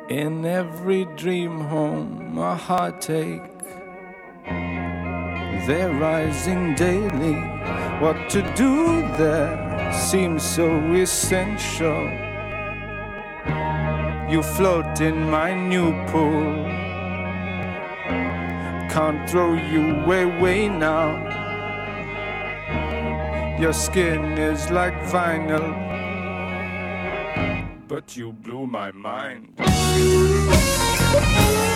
In every dream home, a heartache. They're rising daily. What to do there seems so essential. You float in my new pool. Can't throw you away now. Your skin is like vinyl, but you blew my mind.